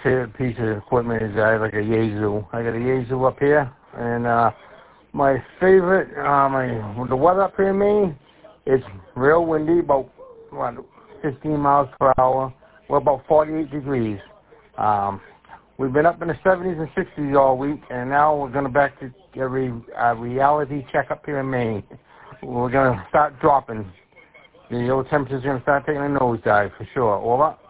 favorite piece of equipment is I have like a Yaesu. I got a Yaesu up here, and my favorite, the weather up here in Maine, it's real windy, about 15 miles per hour. We're about 48 degrees. We've been up in the 70s and 60s all week, and now we're going back to a reality check up here in Maine. We're going to start dropping. The old temperature's going to start taking a nosedive for sure. Over.